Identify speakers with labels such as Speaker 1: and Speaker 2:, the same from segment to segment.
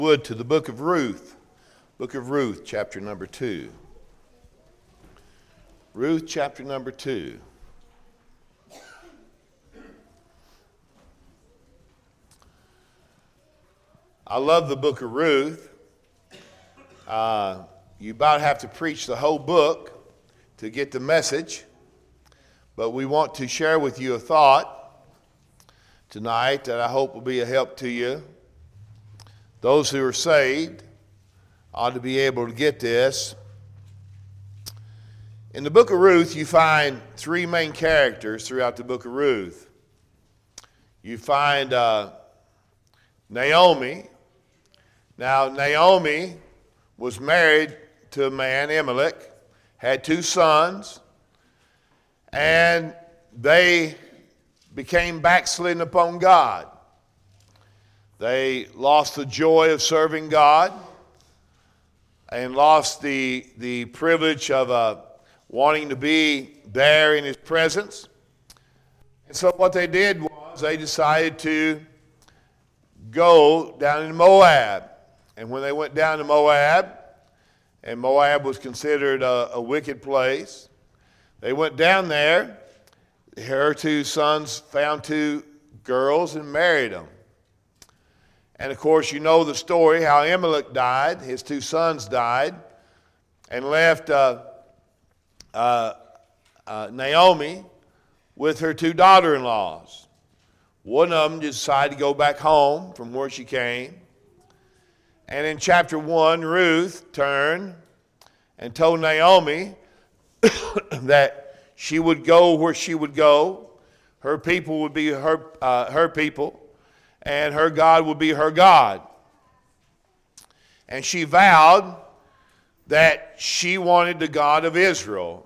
Speaker 1: Would to the book of Ruth, chapter number 2. Ruth, chapter number 2. I love the book of Ruth. You about have to preach the whole book to get the message, but we want to share with you a thought tonight that I hope will be a help to you. Those who are saved ought to be able to get this. In the book of Ruth, you find three main characters throughout the book of Ruth. You find Naomi. Now, Naomi was married to a man, Elimelech, had two sons, and they became backslidden upon God. They lost the joy of serving God and lost the privilege of wanting to be there in His presence. And so what they did was they decided to go down in Moab. And when they went down to Moab, and Moab was considered a wicked place, they went down there. Her two sons found two girls and married them. And of course, you know the story, how Elimelech died, his two sons died, and left Naomi with her two daughter-in-laws. One of them decided to go back home from where she came. And in chapter 1, Ruth turned and told Naomi that she would go where she would go. Her people would be her people, and her God would be her God. And she vowed that she wanted the God of Israel.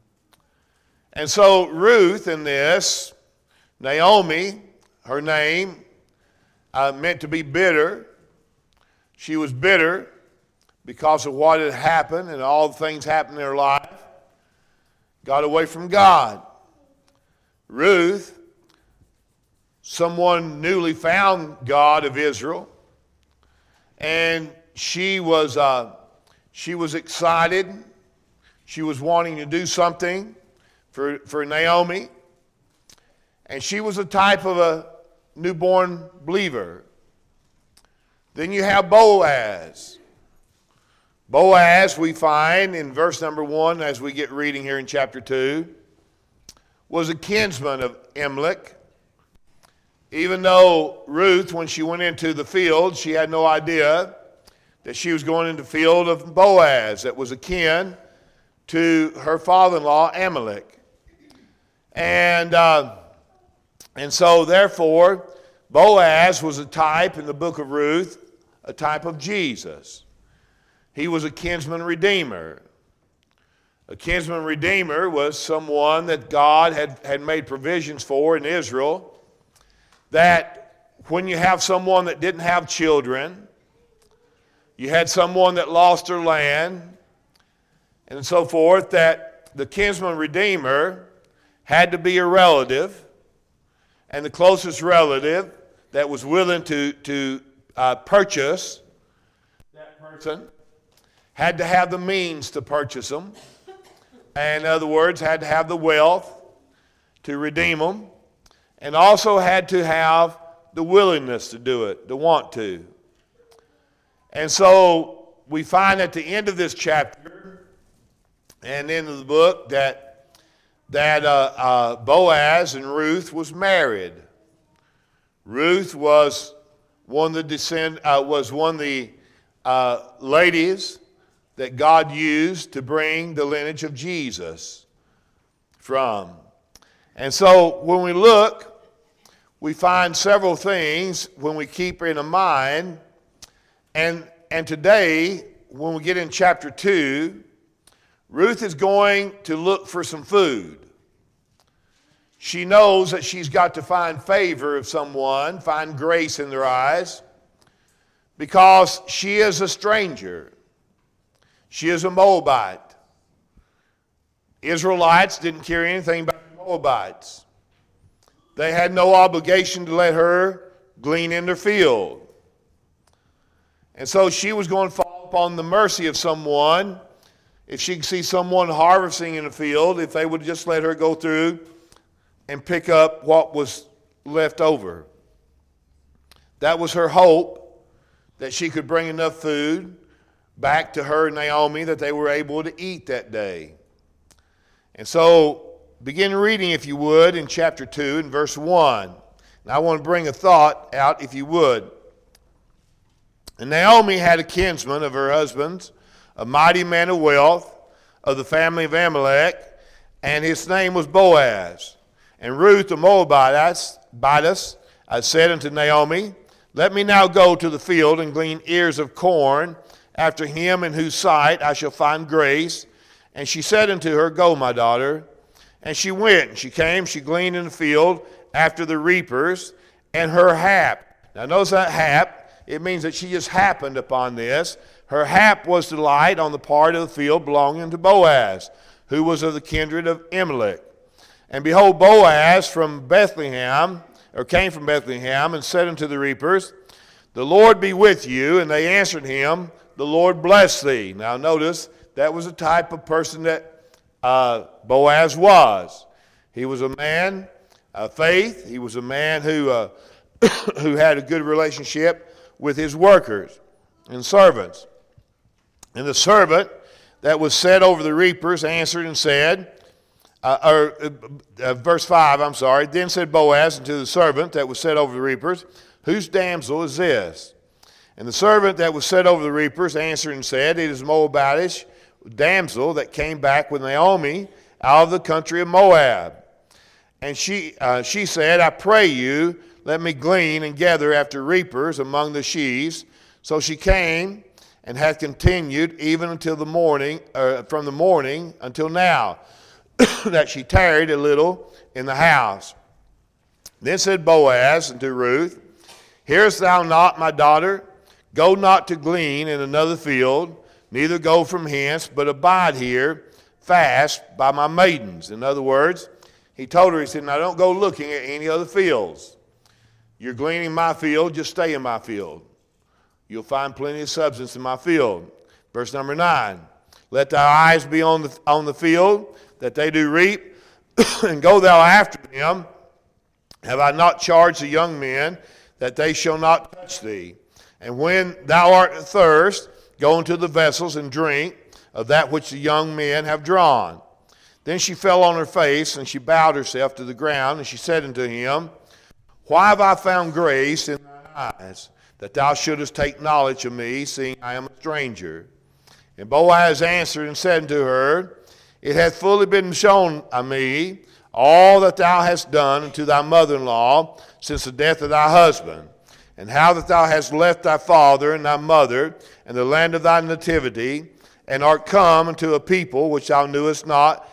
Speaker 1: And so Ruth in this, Naomi, her name, meant to be bitter. She was bitter because of what had happened and all the things happened in her life. Got away from God. Ruth, someone newly found God of Israel, and she was excited. She was wanting to do something for Naomi, and she was a type of a newborn believer. Then you have Boaz. Boaz, we find in verse number 1, as we get reading here in chapter 2, was a kinsman of Elimelech. Even though Ruth, when she went into the field, she had no idea that she was going into the field of Boaz, that was akin to her father-in-law, Elimelech. And so, therefore, Boaz was a type in the book of Ruth, a type of Jesus. He was a kinsman redeemer. A kinsman redeemer was someone that God had made provisions for in Israel, that when you have someone that didn't have children, you had someone that lost their land, and so forth, that the kinsman redeemer had to be a relative, and the closest relative that was willing to purchase that person had to have the means to purchase them. And in other words, had to have the wealth to redeem them, and also had to have the willingness to do it, to want to. And so we find at the end of this chapter and end of the book that Boaz and Ruth was married. Ruth was one of the ladies that God used to bring the lineage of Jesus from. And so when we look, we find several things when we keep in mind. And today, when we get in chapter 2, Ruth is going to look for some food. She knows that she's got to find favor of someone, find grace in their eyes, because she is a stranger. She is a Moabite. Israelites didn't care anything about the Moabites. They had no obligation to let her glean in their field. And so she was going to fall upon the mercy of someone. If she could see someone harvesting in the field, if they would just let her go through and pick up what was left over. That was her hope, that she could bring enough food back to her and Naomi that they were able to eat that day. And so begin reading, if you would, in chapter 2 and verse 1. And I want to bring a thought out, if you would. And Naomi had a kinsman of her husband's, a mighty man of wealth, of the family of Amalek, and his name was Boaz. And Ruth the Moabitess said unto Naomi, Let me now go to the field and glean ears of corn after him in whose sight I shall find grace. And she said unto her, Go, my daughter. And she went, and she came, she gleaned in the field after the reapers, and her hap. Now notice that hap. It means that she just happened upon this. Her hap was to light on the part of the field belonging to Boaz, who was of the kindred of Amalek. And behold, Boaz from Bethlehem, or came from Bethlehem, and said unto the reapers, The Lord be with you. And they answered him, The Lord bless thee. Now notice, that was a type of person that Boaz was. He was a man of faith. He was a man who had a good relationship with his workers and servants. And the servant that was set over the reapers answered and said, verse 5, Then said Boaz unto the servant that was set over the reapers, Whose damsel is this? And the servant that was set over the reapers answered and said, It is Moabitish damsel that came back with Naomi out of the country of Moab. And she said, I pray you, let me glean and gather after reapers among the sheaves. So she came and hath continued even until the morning, from the morning until now, that she tarried a little in the house. Then said Boaz unto Ruth, Hearest thou not, my daughter? Go not to glean in another field, neither go from hence, but abide here fast by my maidens. In other words, he told her, he said, Now don't go looking at any other fields. You're gleaning my field, just stay in my field. You'll find plenty of substance in my field. Verse number 9, Let thy eyes be on the field, that they do reap, and go thou after them. Have I not charged the young men, that they shall not touch thee? And when thou art athirst, go into the vessels and drink of that which the young men have drawn. Then she fell on her face, and she bowed herself to the ground, and she said unto him, Why have I found grace in thine eyes, that thou shouldest take knowledge of me, seeing I am a stranger? And Boaz answered and said unto her, It hath fully been shown on me all that thou hast done unto thy mother-in-law since the death of thy husband, and how that thou hast left thy father and thy mother and the land of thy nativity, and art come unto a people which thou knewest not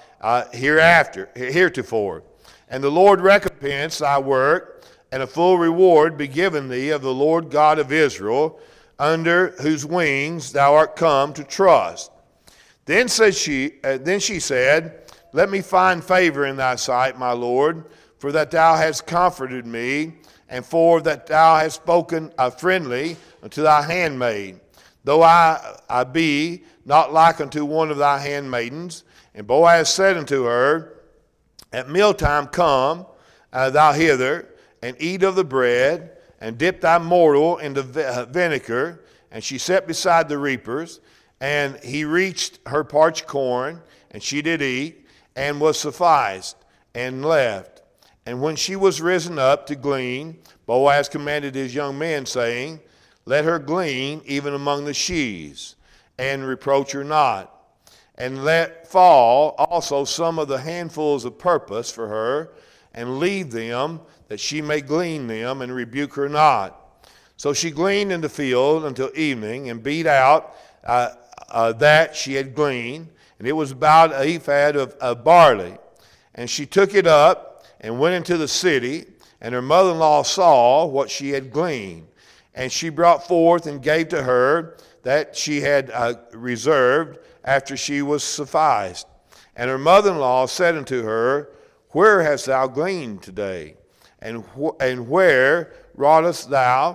Speaker 1: heretofore. And the Lord recompense thy work, and a full reward be given thee of the Lord God of Israel, under whose wings thou art come to trust. Then she said, Let me find favor in thy sight, my Lord, for that thou hast comforted me, and for that thou hast spoken friendly unto thy handmaid, though I be not like unto one of thy handmaidens. And Boaz said unto her, At mealtime come thou hither, and eat of the bread, and dip thy mortal into vinegar. And she sat beside the reapers, and he reached her parched corn, and she did eat, and was sufficed, and left. And when she was risen up to glean, Boaz commanded his young men, saying, Let her glean even among the sheaves, and reproach her not. And let fall also some of the handfuls of purpose for her, and leave them, that she may glean them, and rebuke her not. So she gleaned in the field until evening, and beat out that she had gleaned, and it was about an ephah of barley. And she took it up, and went into the city, and her mother-in-law saw what she had gleaned. And she brought forth and gave to her that she had reserved after she was sufficed. And her mother-in-law said unto her, Where hast thou gleaned today? And where wroughtest thou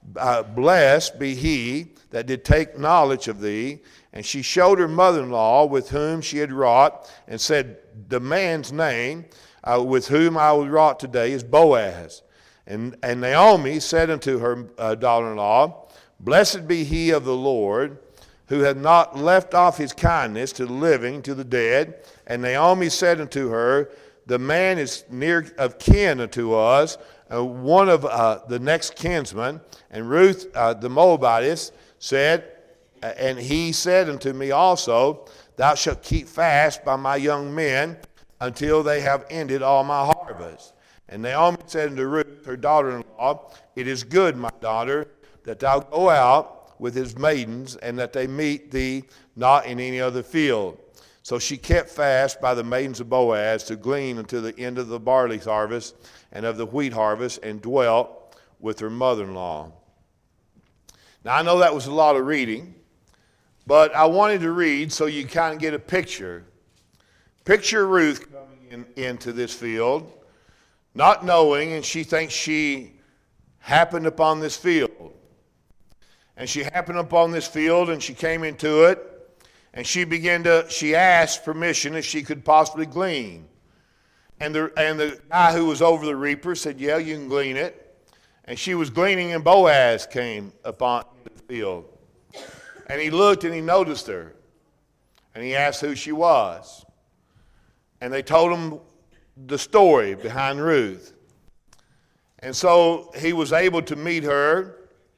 Speaker 1: Blessed be he that did take knowledge of thee. And she showed her mother-in-law with whom she had wrought, and said, the man's name with whom I was wrought today is Boaz. And Naomi said unto her daughter-in-law, Blessed be he of the Lord, who hath not left off his kindness to the living, to the dead. And Naomi said unto her, the man is near of kin unto us, one of the next kinsmen. And Ruth the Moabitess said, and he said unto me also, Thou shalt keep fast by my young men until they have ended all my harvest. And Naomi said unto Ruth, her daughter-in-law, It is good, my daughter, that thou go out with his maidens, and that they meet thee not in any other field. So she kept fast by the maidens of Boaz to glean until the end of the barley harvest and of the wheat harvest, and dwelt with her mother-in-law. Now, I know that was a lot of reading, but I wanted to read so you kind of get a picture. Picture Ruth coming into this field, not knowing, and she thinks she happened upon this field. And she happened upon this field, and she came into it, and she asked permission if she could possibly glean. And the guy who was over the reaper said, yeah, you can glean it. And she was gleaning, and Boaz came upon the field. And he looked, and he noticed her. And he asked who she was. And they told him the story behind Ruth. And so he was able to meet her.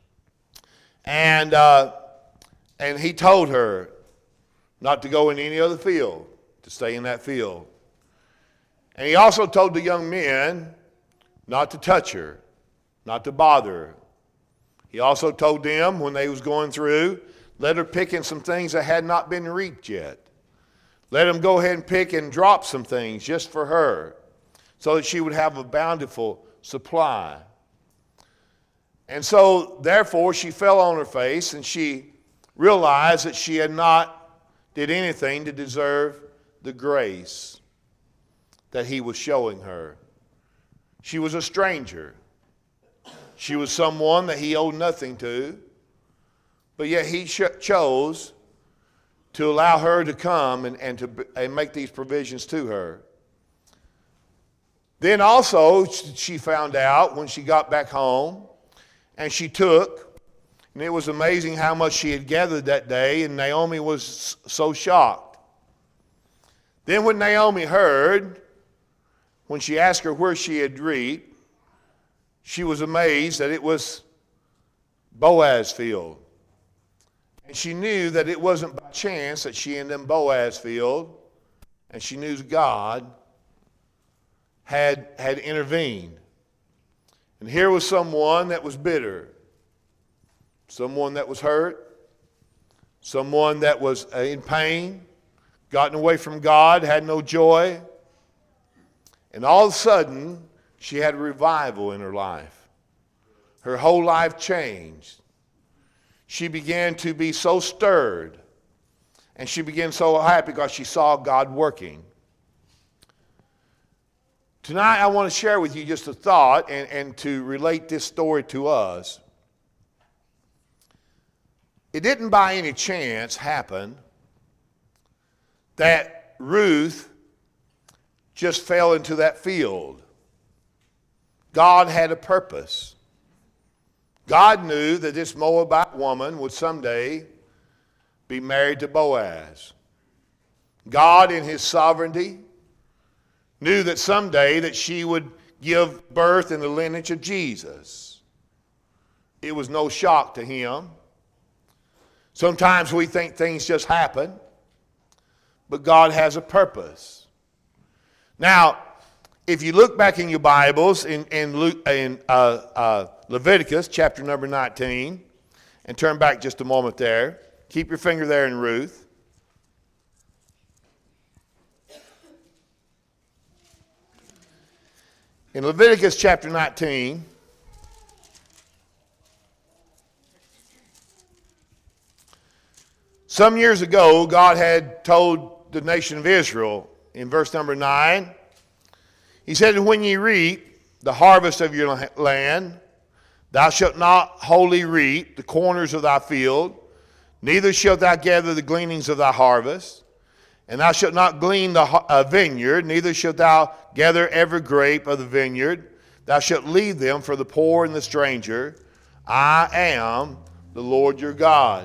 Speaker 1: And he told her not to go in any other field, to stay in that field. And he also told the young men not to touch her, not to bother her. He also told them when they was going through, let her pick in some things that had not been reaped yet. Let them go ahead and pick and drop some things just for her, so that she would have a bountiful supply. And so, therefore, she fell on her face, and she realized that she had not did anything to deserve the grace that he was showing her. She was a stranger. She was someone that he owed nothing to, but yet he chose to allow her to come and make these provisions to her. Then also she found out when she got back home, and she took, and it was amazing how much she had gathered that day, and Naomi was so shocked. Then when Naomi heard, when she asked her where she had reaped, she was amazed that it was Boaz's field. And she knew that it wasn't by chance that she ended in Boaz's field, and she knew God had intervened. And here was someone that was bitter, someone that was hurt, someone that was in pain, gotten away from God, had no joy. And all of a sudden, she had a revival in her life. Her whole life changed. She began to be so stirred, and she began so happy because she saw God working. Tonight, I want to share with you just a thought and to relate this story to us. It didn't by any chance happen that Ruth just fell into that field. God had a purpose. God knew that this Moabite woman would someday be married to Boaz. God, in his sovereignty, knew that someday that she would give birth in the lineage of Jesus. It was no shock to him. Sometimes we think things just happen, but God has a purpose. Now, if you look back in your Bibles in Leviticus chapter number 19, and turn back just a moment there, keep your finger there in Ruth. In Leviticus chapter 19, some years ago, God had told the nation of Israel in verse number 9, he said, when ye reap the harvest of your land, Thou shalt not wholly reap the corners of thy field, neither shalt thou gather the gleanings of thy harvest. And thou shalt not glean the vineyard, neither shalt thou gather every grape of the vineyard. Thou shalt leave them for the poor and the stranger. I am the Lord your God.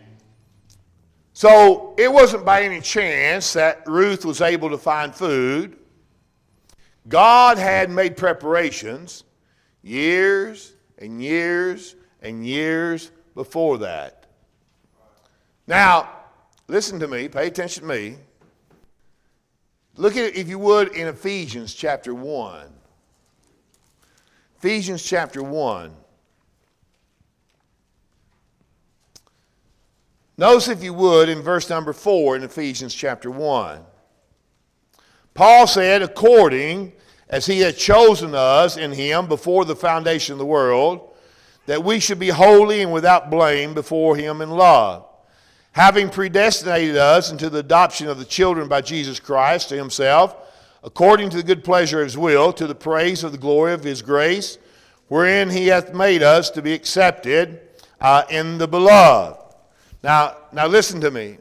Speaker 1: So it wasn't by any chance that Ruth was able to find food. God had made preparations years and years and years before that. Now, listen to me, pay attention to me. Look at it, if you would, in Ephesians chapter 1. Ephesians chapter 1. Notice, if you would, in verse number 4 in Ephesians chapter 1. Paul said, according as he had chosen us in him before the foundation of the world, that we should be holy and without blame before him in love, having predestinated us into the adoption of the children by Jesus Christ to himself, according to the good pleasure of his will, to the praise of the glory of his grace, wherein he hath made us to be accepted in the beloved. Now listen to me.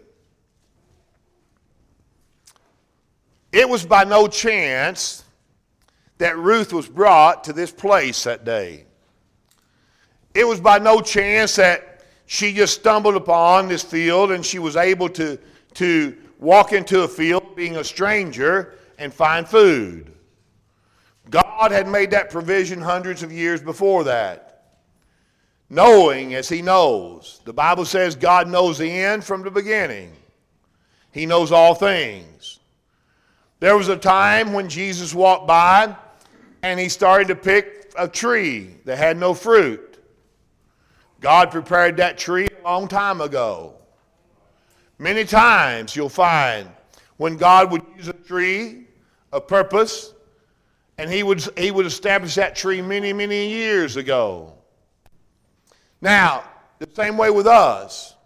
Speaker 1: It was by no chance that Ruth was brought to this place that day. It was by no chance that she just stumbled upon this field and she was able to walk into a field being a stranger and find food. God had made that provision hundreds of years before that. Knowing as he knows. The Bible says God knows the end from the beginning. He knows all things. There was a time when Jesus walked by and he started to pick a tree that had no fruit. God prepared that tree a long time ago. Many times you'll find when God would use a tree, a purpose, and he would establish that tree many, many years ago. Now, the same way with us.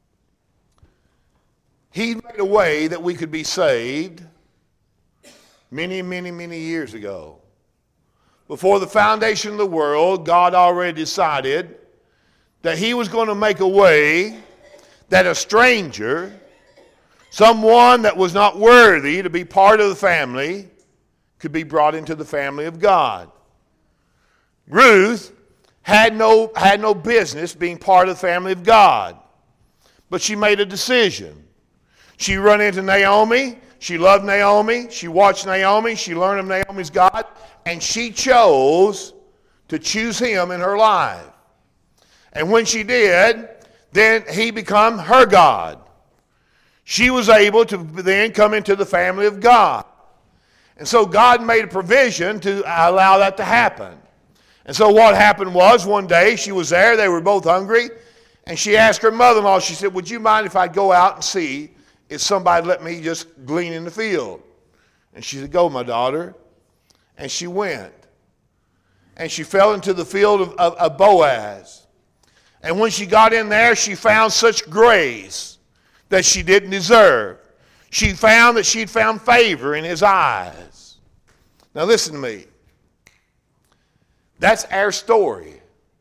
Speaker 1: He made a way that we could be saved many, many, many years ago. Before the foundation of the world, God already decided that he was going to make a way that a stranger, someone that was not worthy to be part of the family, could be brought into the family of God. Ruth had no business being part of the family of God, but she made a decision. She run into Naomi. She loved Naomi. She watched Naomi. She learned of Naomi's God, and she chose to choose him in her life. And when she did, then he became her God. She was able to then come into the family of God. And so God made a provision to allow that to happen. And so what happened was, one day she was there, they were both hungry, and she asked her mother-in-law, she said, would you mind if I'd go out and see if somebody let me just glean in the field? And she said, go, my daughter. And she went. And she fell into the field of Boaz. And when she got in there, she found such grace that she didn't deserve. She found that she'd found favor in his eyes. Now listen to me. That's our story.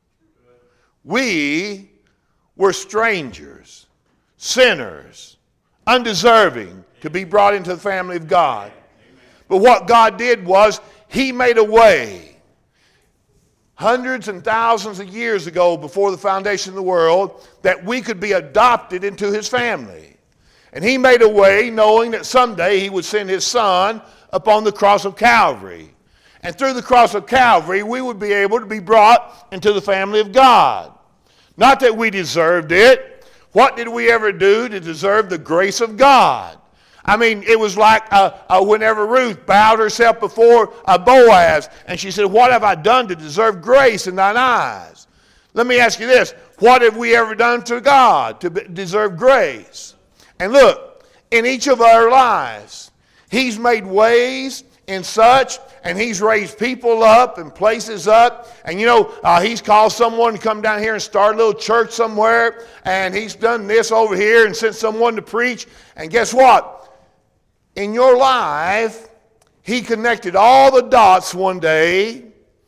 Speaker 1: We were strangers, sinners, undeserving to be brought into the family of God. But what God did was he made a way. Hundreds and thousands of years ago, before the foundation of the world, that we could be adopted into his family. And he made a way knowing that someday he would send his son upon the cross of Calvary. And through the cross of Calvary, we would be able to be brought into the family of God. Not that we deserved it. What did we ever do to deserve the grace of God? I mean, it was like whenever Ruth bowed herself before Boaz, and she said, what have I done to deserve grace in thine eyes? Let me ask you this. What have we ever done to God to deserve grace? And look, in each of our lives, he's made ways in such, and he's raised people up and places up. And you know, he's called someone to come down here and start a little church somewhere. And he's done this over here and sent someone to preach. And guess what? In your life, he connected all the dots one day.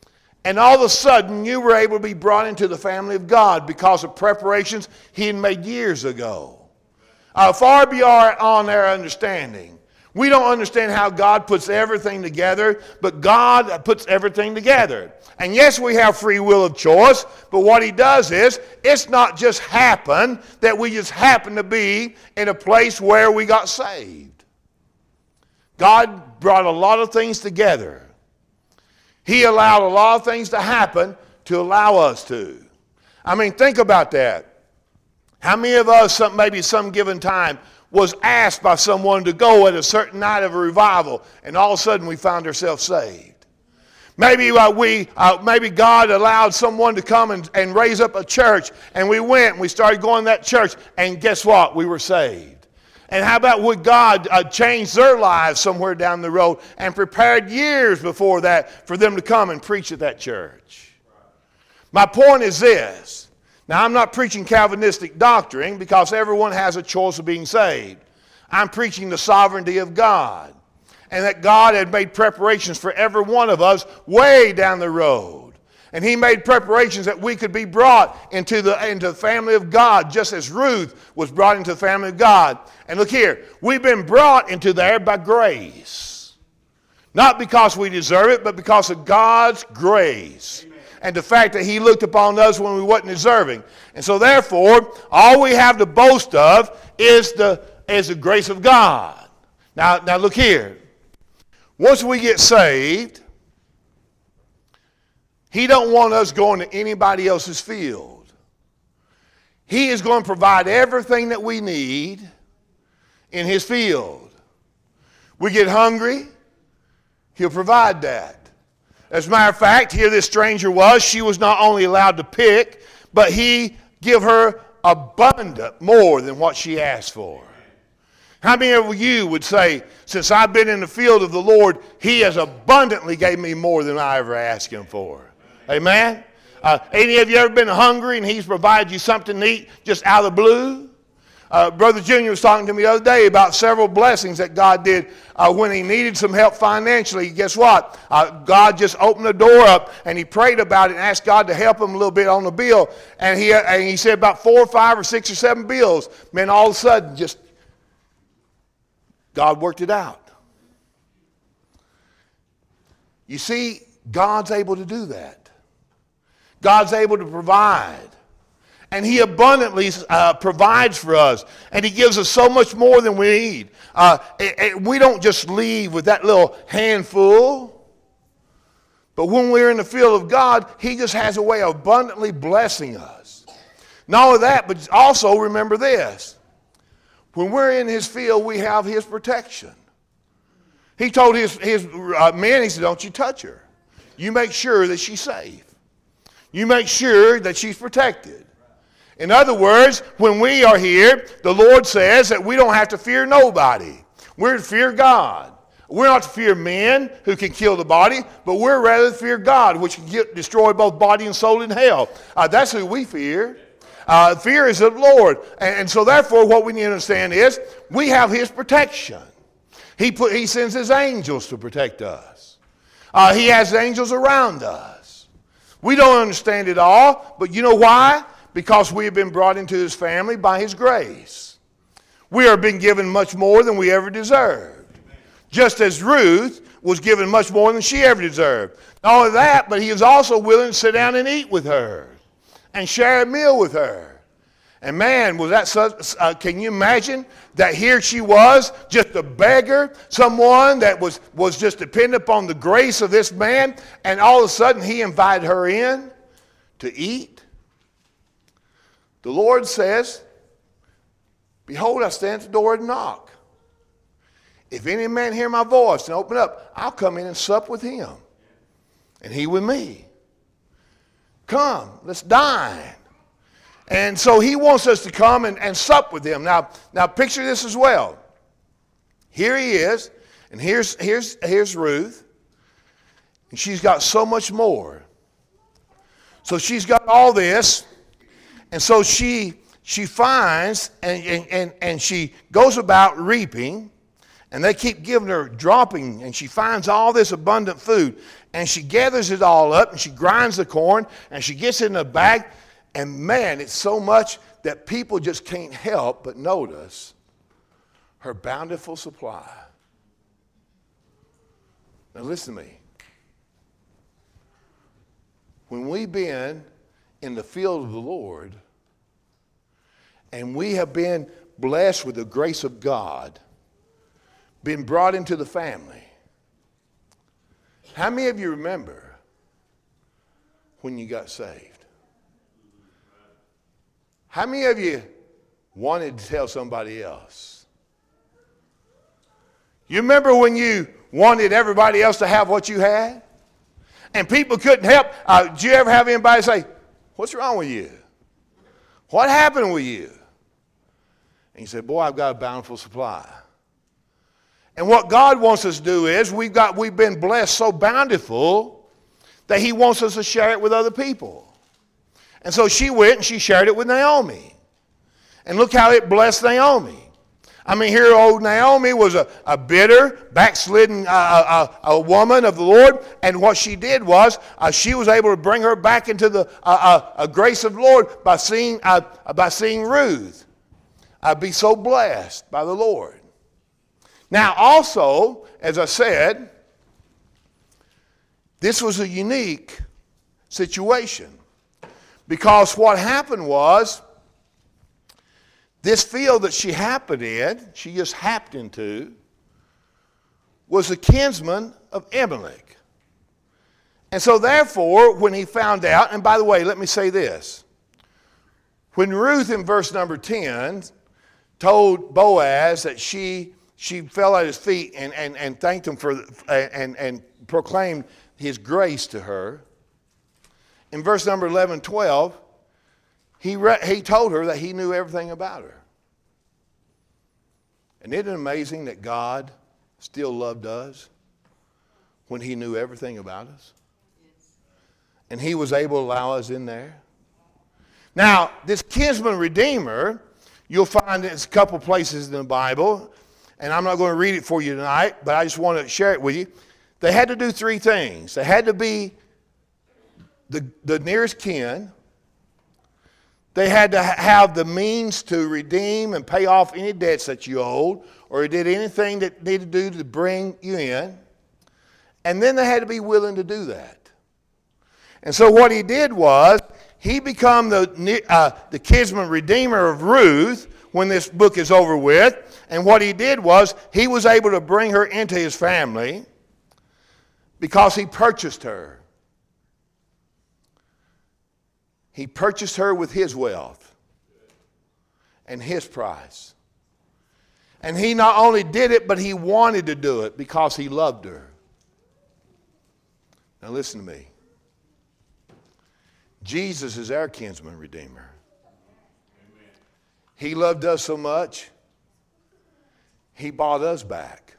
Speaker 1: And all of a sudden, you were able to be brought into the family of God because of preparations he had made years ago. Far beyond our understanding. We don't understand how God puts everything together, but God puts everything together. And yes, we have free will of choice, but what he does is, it's not just happen that we just happen to be in a place where we got saved. God brought a lot of things together. He allowed a lot of things to happen to allow us to. I mean, think about that. How many of us, maybe some given time, was asked by someone to go at a certain night of a revival, and all of a sudden we found ourselves saved? Maybe maybe God allowed someone to come and raise up a church, and we went and we started going to that church, and guess what? We were saved. And how about would God change their lives somewhere down the road and prepared years before that for them to come and preach at that church? My point is this. Now, I'm not preaching Calvinistic doctrine because everyone has a choice of being saved. I'm preaching the sovereignty of God and that God had made preparations for every one of us way down the road. And he made preparations that we could be brought into the family of God, just as Ruth was brought into the family of God. And look here, we've been brought into there by grace. Not because we deserve it, but because of God's grace. Amen. And the fact that he looked upon us when we wasn't deserving. And so therefore, all we have to boast of is the grace of God. Now look here. Once we get saved, he don't want us going to anybody else's field. He is going to provide everything that we need in his field. We get hungry, he'll provide that. As a matter of fact, here this stranger was. She was not only allowed to pick, but he give her abundant more than what she asked for. How many of you would say, since I've been in the field of the Lord, he has abundantly gave me more than I ever asked him for? Amen? Any of you ever been hungry and he's provided you something to eat just out of the blue? Brother Junior was talking to me the other day about several blessings that God did when he needed some help financially. Guess what? God just opened the door up and he prayed about it and asked God to help him a little bit on the bill. And he said about 4 or 5 or 6 or 7 bills. Man, all of a sudden just God worked it out. You see, God's able to do that. God's able to provide. And he abundantly provides for us. And he gives us so much more than we need. We don't just leave with that little handful. But when we're in the field of God, he just has a way of abundantly blessing us. Not only that, but also remember this. When we're in his field, we have his protection. He told his men, he said, don't you touch her. You make sure that she's safe. You make sure that she's protected. In other words, when we are here, the Lord says that we don't have to fear nobody. We're to fear God. We're not to fear men who can kill the body, but we're rather to fear God, which can destroy both body and soul in hell. That's who we fear. Fear is of the Lord. And so therefore, what we need to understand is we have his protection. He sends his angels to protect us. He has angels around us. We don't understand it all, but you know why? Because we have been brought into his family by his grace. We are being given much more than we ever deserved. Just as Ruth was given much more than she ever deserved. Not only that, but he was also willing to sit down and eat with her and share a meal with her. And man, was that such, can you imagine that here she was, just a beggar, someone that was just dependent upon the grace of this man, and all of a sudden he invited her in to eat? The Lord says, behold, I stand at the door and knock. If any man hear my voice and open up, I'll come in and sup with him, and he with me. Come, let's dine. And so he wants us to come and sup with him. Now picture this as well. Here he is, and here's Ruth. And she's got so much more. So she's got all this, and so she finds and she goes about reaping, And they keep giving her dropping, and she finds all this abundant food. And she gathers it all up, and she grinds the corn, and she gets it in a bag. And man, it's so much that people just can't help but notice her bountiful supply. Now listen to me. When we've been in the field of the Lord, and we have been blessed with the grace of God, been brought into the family, how many of you remember when you got saved? How many of you wanted to tell somebody else? You remember when you wanted everybody else to have what you had? And people couldn't help. Did you ever have anybody say, "What's wrong with you? What happened with you?" And you said, "Boy, I've got a bountiful supply." And what God wants us to do is we've been blessed so bountiful that he wants us to share it with other people. And so she went and she shared it with Naomi. And look how it blessed Naomi. I mean, here old Naomi was a bitter, backslidden a woman of the Lord. And what she did was she was able to bring her back into the grace of the Lord by seeing Ruth be so blessed by the Lord. Now, also, as I said, this was a unique situation because what happened was this field that she just happened into, was a kinsman of Amalek. And so therefore, when he found out, and by the way, let me say this. When Ruth in verse number 10 told Boaz that she fell at his feet and thanked him for and proclaimed his grace to her. In verse number 11, 12, he told her that he knew everything about her. And isn't it amazing that God still loved us when he knew everything about us? And he was able to allow us in there. Now, this kinsman redeemer, you'll find it's a couple places in the Bible. And I'm not going to read it for you tonight, but I just want to share it with you. They had to do three things. They had to be the nearest kin. They had to have the means to redeem and pay off any debts that you owed or did anything that needed to do to bring you in. And then they had to be willing to do that. And so what he did was he became the kinsman redeemer of Ruth when this book is over with. And what he did was he was able to bring her into his family because he purchased her. He purchased her with his wealth and his price. And he not only did it, but he wanted to do it because he loved her. Now listen to me. Jesus is our kinsman redeemer. He loved us so much, he bought us back.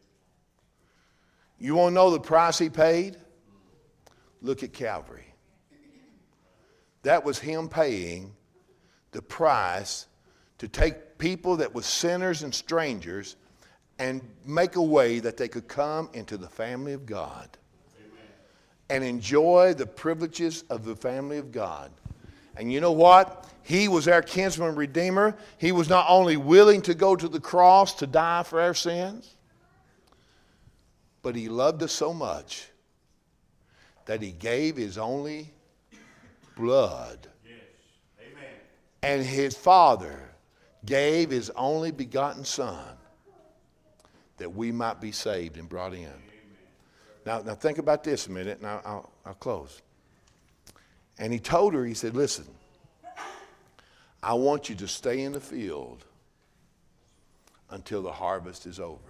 Speaker 1: You want to know the price he paid? Look at Calvary. That was him paying the price to take people that were sinners and strangers and make a way that they could come into the family of God. Amen. And enjoy the privileges of the family of God. And you know what? He was our kinsman redeemer. He was not only willing to go to the cross to die for our sins, but he loved us so much that he gave his only blood. Yes. Amen. And his Father gave his only begotten Son that we might be saved and brought in. Now think about this a minute, and I'll close. And he told her, he said, listen, I want you to stay in the field until the harvest is over.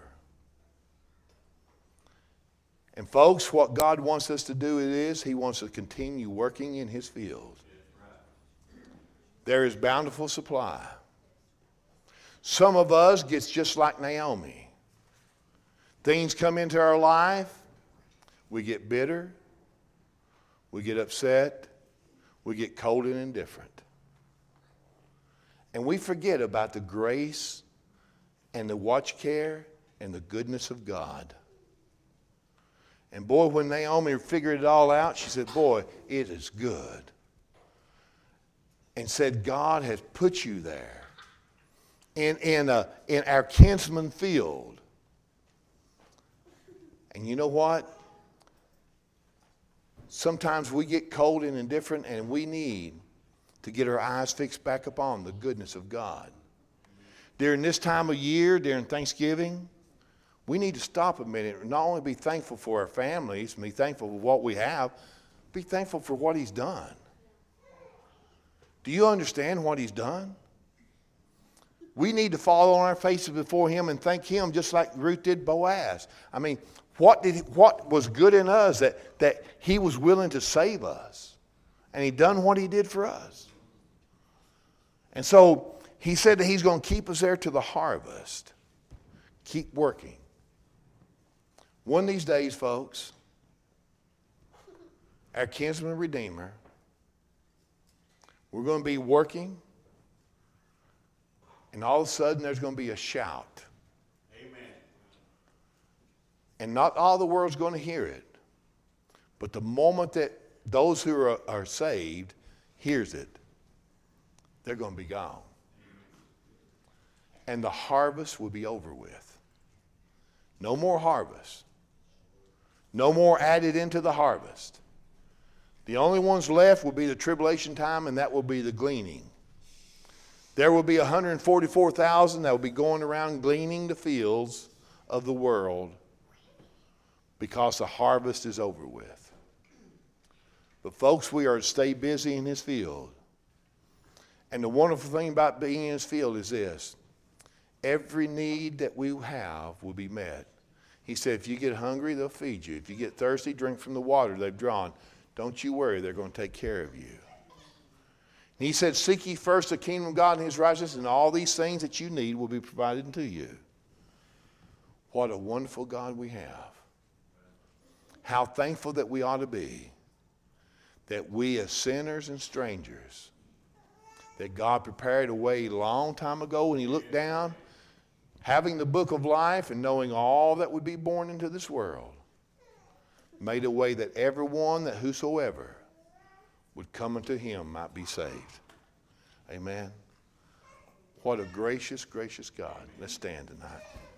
Speaker 1: And folks, what God wants us to do is he wants to continue working in his field. There is bountiful supply. Some of us gets just like Naomi. Things come into our life, we get bitter, we get upset, we get cold and indifferent. And we forget about the grace and the watch care and the goodness of God. And boy, when Naomi figured it all out, she said, boy, it is good. And said, God has put you there in our kinsman field. And you know what? Sometimes we get cold and indifferent, and we need to get our eyes fixed back upon the goodness of God. During this time of year, during Thanksgiving, we need to stop a minute and not only be thankful for our families, be thankful for what we have, be thankful for what He's done. Do you understand what He's done? We need to fall on our faces before Him and thank Him just like Ruth did Boaz. I mean, what was good in us that He was willing to save us? And He done what He did for us. And so He said that He's going to keep us there to the harvest. Keep working. One of these days, folks, our kinsman redeemer, we're going to be working, and all of a sudden there's going to be a shout. Amen. And not all the world's going to hear it. But the moment that those who are saved hears it, they're going to be gone. And the harvest will be over with. No more harvest. No more added into the harvest. The only ones left will be the tribulation time, and that will be the gleaning. There will be 144,000 that will be going around gleaning the fields of the world because the harvest is over with. But folks, we are to stay busy in His field. And the wonderful thing about being in His field is this. Every need that we have will be met. He said, if you get hungry, they'll feed you. If you get thirsty, drink from the water they've drawn. Don't you worry, they're going to take care of you. And He said, seek ye first the kingdom of God and His righteousness, and all these things that you need will be provided unto you. What a wonderful God we have. How thankful that we ought to be that we as sinners and strangers, that God prepared a way a long time ago when He looked down, having the book of life and knowing all that would be born into this world, made a way that everyone, that whosoever would come unto Him might be saved. Amen. What a gracious, gracious God. Let's stand tonight.